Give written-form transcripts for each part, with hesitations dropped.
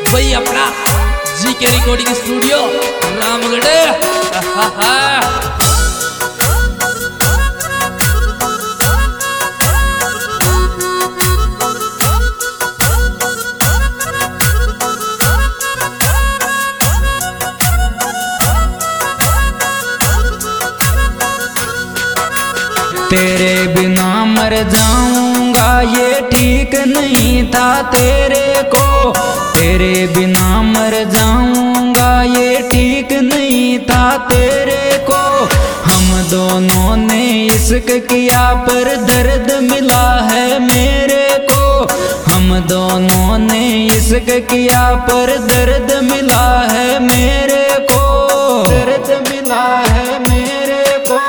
वही अपना GK recording studio Ramgarh. तेरे बिना मर जाऊंगा ये ठीक नहीं था तेरे को, तेरे बिना मर जाऊंगा ये ठीक नहीं था तेरे को। हम दोनों ने इश्क किया पर दर्द मिला है मेरे को, हम दोनों ने इश्क किया पर दर्द मिला है मेरे को, दर्द मिला है मेरे को।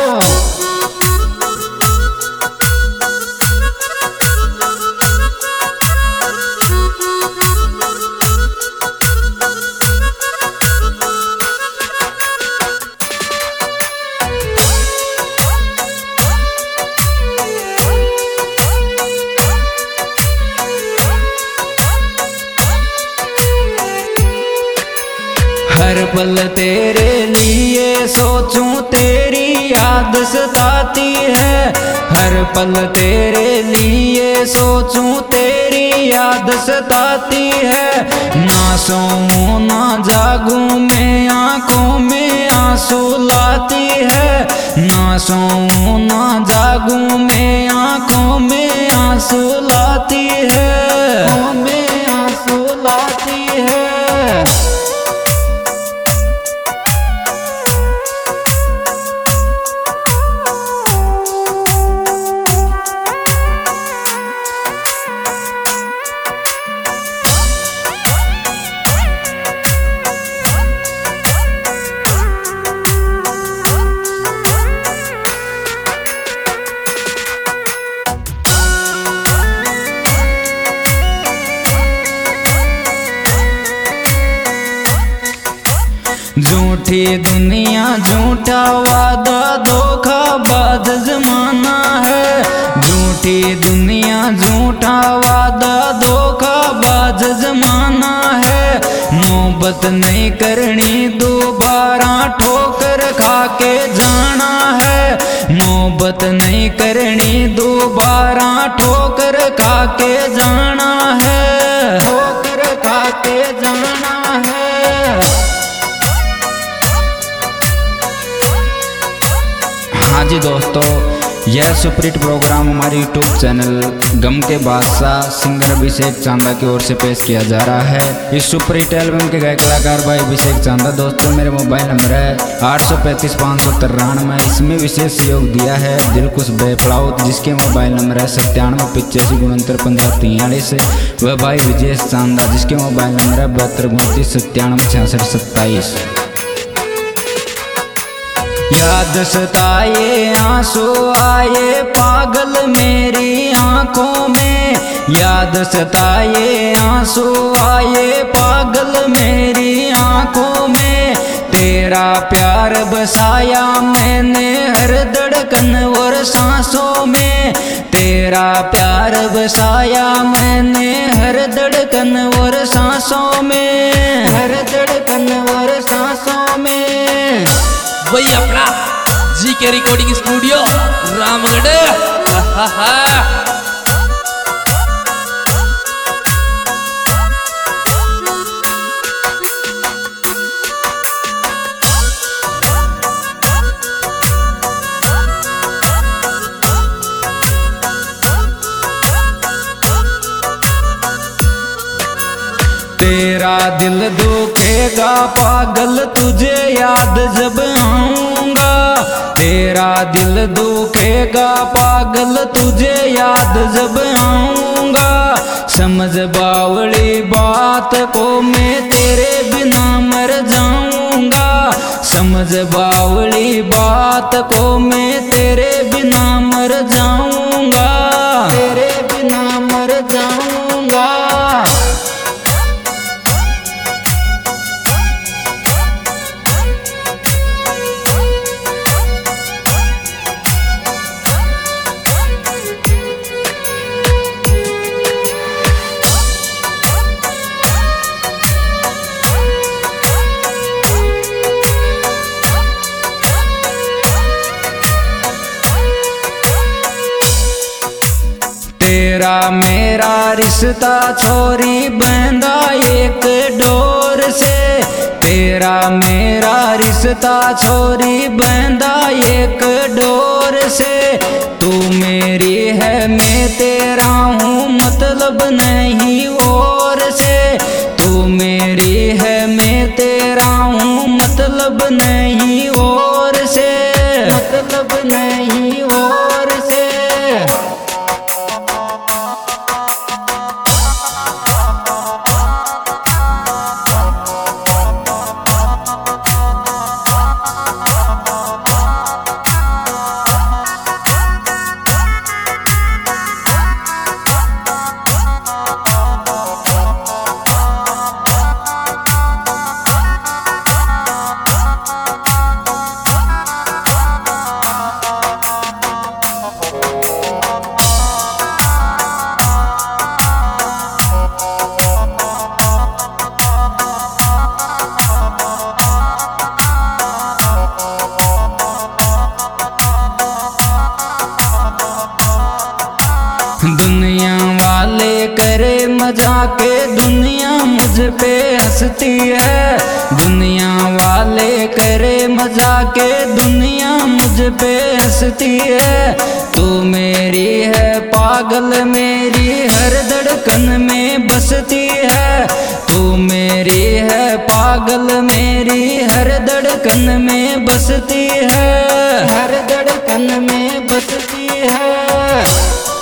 हर पल तेरे लिए सोचूं तेरी याद सताती है, हर पल तेरे लिए सोचूं तेरी याद सताती है। ना सोऊं ना जागूं मैं आंखों में आंसू लाती है, ना सोऊं ना जागूं मैं आंखों में आंसू लाती है, आंखों में आंसू लाती है। झूठी दुनिया झूठा वादा धोखाबाज जमाना है, झूठी दुनिया झूठा वादा धोखाबाज जमाना है। मोहब्बत नहीं करनी दोबारा ठोकर खा के जाना है, मोहब्बत नहीं करनी दोबारा ठोकर खा के जाना है, ठोकर खा के जाना है। हाँ जी दोस्तों, यह सुपरहिट प्रोग्राम हमारे यूट्यूब चैनल गम के बादशाह सिंगर अभिषेक चांदा की ओर से पेश किया जा रहा है। इस सुपरहिट एल्बम के गायक कलाकार भाई अभिषेक चांदा। दोस्तों मेरे मोबाइल नंबर है 835-593। इसमें विशेष सहयोग दिया है दिलकुश बेपड़ाउत, जिसके मोबाइल नंबर है 9785691543। वह भाई विजय चांदा, जिसके मोबाइल नंबर है 7229976627। याद सताए आंसू आए पागल मेरी आंखों में, याद सताए आंसू आए पागल मेरी आंखों में। तेरा प्यार बसाया मैंने हर धड़कन और सांसों में, तेरा प्यार बसाया मैंने हर धड़कन और सांसों में, हर धड़कन और सांसों में। वही अपना जीके रिकॉर्डिंग स्टूडियो रामगढ़। तेरा दिल दुखेगा पागल तुझे याद जब आऊंगा, तेरा दिल दुखेगा पागल तुझे याद जब आऊंगा। समझ बावली बात को मैं तेरे बिना मर जाऊंगा, समझ बावली बात को मैं तेरे बिना मर जाऊंगा, तेरे बिना मर जाऊंगा। तेरा मेरा रिश्ता छोरी बंधा एक डोर से, तेरा मेरा रिश्ता छोरी बंधा एक डोर से। तू मेरी है मैं तेरा हूँ मतलब नहीं और से, तू मेरी है मैं तेरा हूँ मतलब नहीं और से, मतलब नहीं और से। दुनिया वाले करे मजाके दुनिया मुझ पे हंसती है, दुनिया वाले करे मजाके दुनिया मुझ पे हंसती है। तू मेरी है पागल मेरी हर धड़कन में बसती है, तू मेरी है पागल मेरी हर धड़कन में बसती है, हर धड़कन में बसती है।